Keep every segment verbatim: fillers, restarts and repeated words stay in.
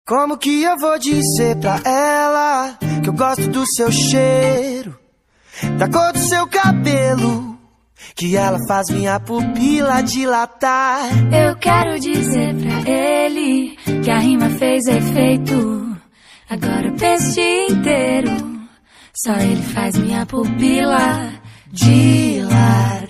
Como que eu vou dizer pra ela que eu gosto do seu cheiro, da cor do seu cabelo, que ela faz minha pupila dilatar? Eu quero dizer pra ele que a rima fez efeito. Agora eu penso o dia inteiro, só ele faz minha pupila dilatar.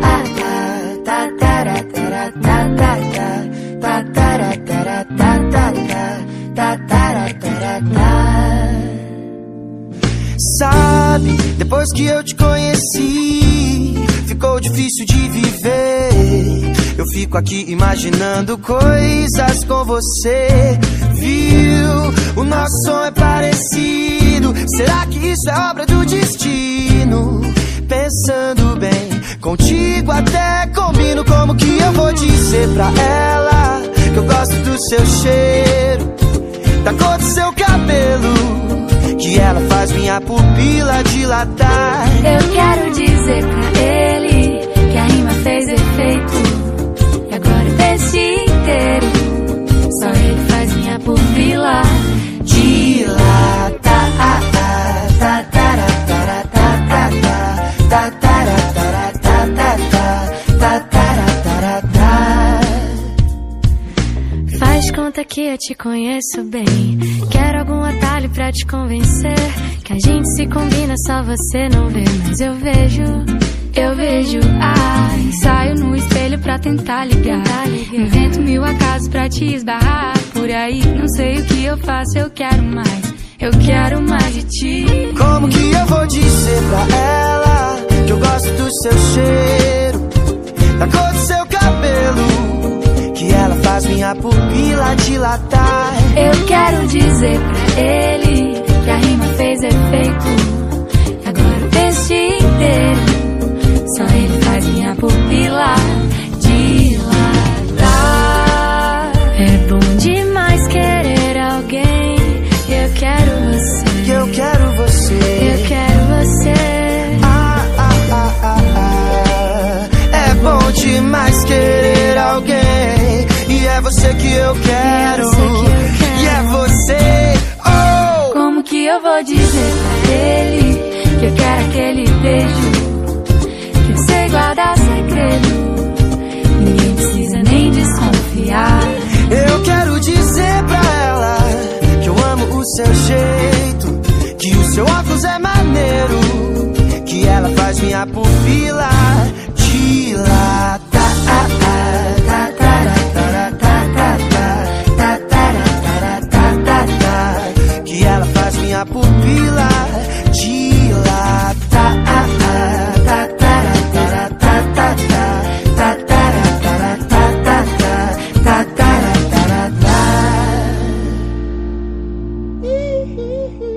Sabe, depois que eu te conheci, ficou difícil de viver. Eu fico aqui imaginando coisas com você. Viu? O nosso som é parecido. Será que isso é obra do destino? Pensando bem, contigo até combino. Como que eu vou dizer pra ela que eu gosto do seu cheiro, da cor do seu cabelo, que ela faz minha pupila dilatar? Eu quero dizer pra ele que a rima fez efeito. E agora eu penso o dia inteiro, só ele faz minha pupila dilatar. Faz conta que eu te conheço bem. Quero algum atalho pra te convencer que a gente se combina, só você não vê. Mas eu vejo, eu vejo. Ah, ensaio no espelho pra tentar ligar. Invento mil acasos pra te esbarrar por aí. Não sei o que eu faço, eu quero mais. Eu quero mais de ti. Como que eu vou dizer pra ela que eu gosto do seu cheiro, da cor do seu cabelo, que ela faz minha pupila dilatar? Eu quero dizer pra ele que a rima fez efeito. E agora eu penso o dia inteiro, só ele faz minha pupila dilatar. É bom demais querer alguém. Eu quero você. Eu quero você. Eu quero você. Ah, ah, ah, ah, ah. É bom demais querer alguém. E é você que eu quero. E é você. Oh! Como que eu vou dizer pra ele que eu quero aquele beijo, que eu sei guardar segredo, ninguém precisa nem desconfiar? Eu quero dizer pra ela que eu amo o seu jeito, que o seu óculos é maneiro, que ela faz minha pupila dilatar. Que ela faz minha pupila dilatar. Uhum.